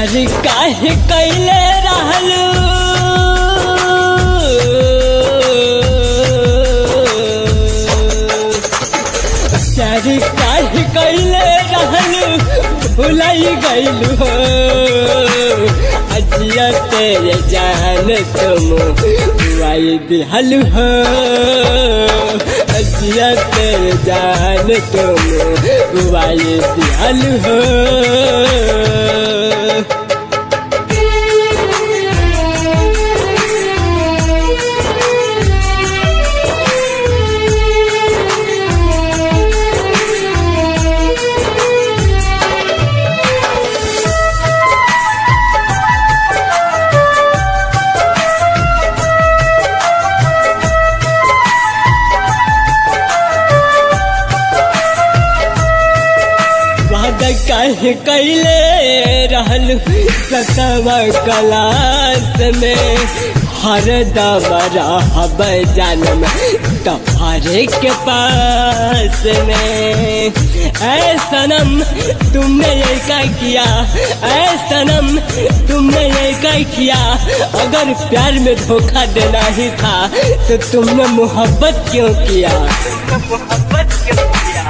प्यार काहे कैले रहलू प्यार काहे कैले रहलू भुलाई गईलू हो अजिया तेरे जान तुम वाई दिहलू हो अजिया तेरे जान तुम वाई दिहलू हो काहे कैले रहल सतवा क्लास में हर दम रहब जानम तुम्हारे के पास में ऐ सनम तुमने ये क्या किया ऐ सनम तुमने ये क्या किया अगर प्यार में धोखा देना ही था तो तुमने मोहब्बत क्यों किया मोहब्बत क्यों किया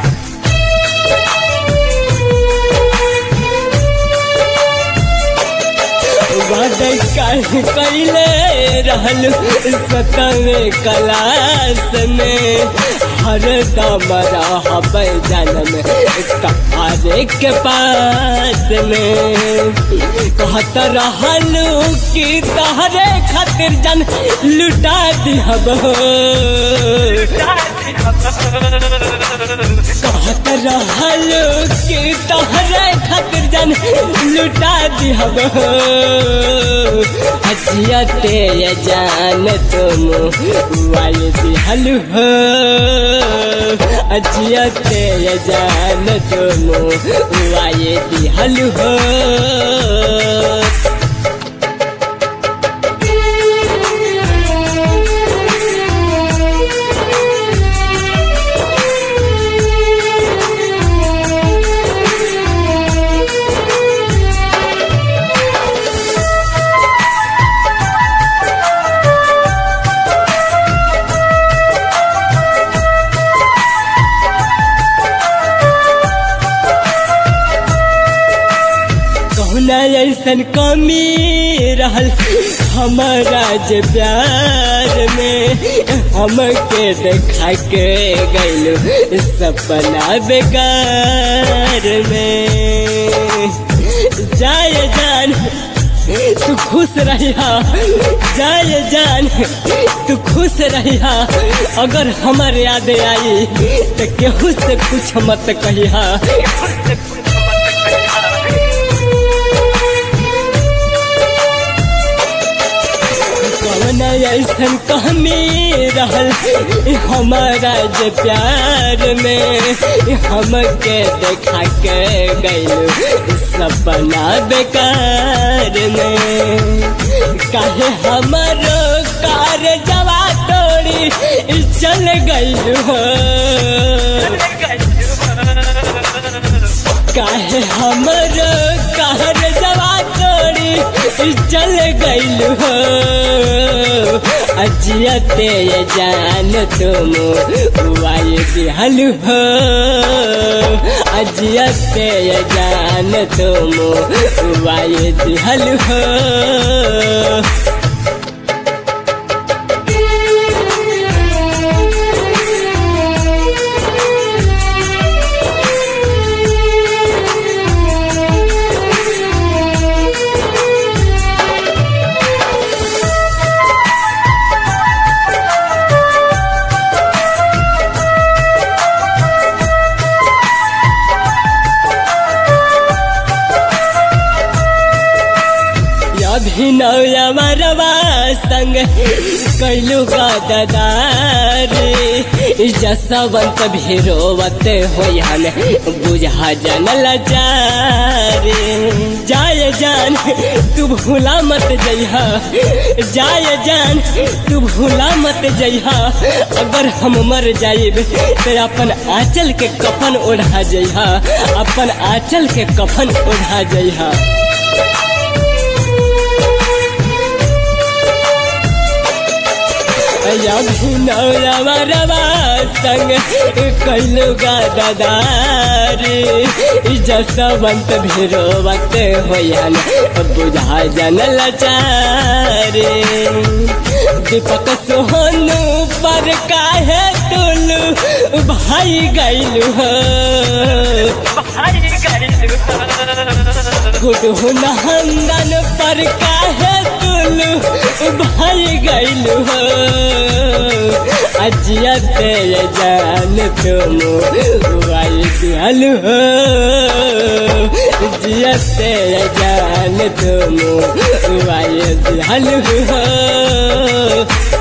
कैले रहल सतवे क्लास में हर दम रहब जन्म तुम्हारे के पास में कहत रहलू कि तहरे खातिर जन लुटा दिहब कहत रहलू कि तहरे खातिर जन लुटा दिहब अजिया तेरे जान तुम वाई दिहलू हो अजिया तेरे जान तुम वाई दिहलू हो ऐसन कमी रहल हमारा जे प्यार में हमके देखा के गइलू सपना बेकार में जाए जान तू खुश रहिया जाए जान तू खुश रहिया अगर हमार याद आई तो केहू से कुछ मत कहिया ऐसन कमी रहल हमारा जे प्यार में हमके देखा के गइलू सपना बेकार में काहे हमारो कार जवा तोड़ी चल गइलू काहे हमारो कार जवा तोड़ी चल गइलू अजिया तेरे जान तुम वाई दिहलू हो अजिया तेरे जान तुम वाई दिहलू हो अभिनव संग कैलू गदारी जसवंत भी रोवत हो बुझा जानल जारे जाए जान तू भूला मत जइहा जाए जान तू भूला मत जइहा अगर हम मर जाइब तो अपन आंचल के कफन ओढ़ा जइहा अपन आंचल के कफन ओढ़ा जइहा। अभिनव रवा संग कैलू गदारी जसवंत भिरोवत होयन बुझा जन लाचारी दीपक सोहनु पर काहे तुलू भाई गैलू हो गुडहु नंदन पर काहे तुलू भाई गैलू हो अजिया तेरे जान तुम भाई दियालु हो जिया तेरे जान तुम भाई दियालु हो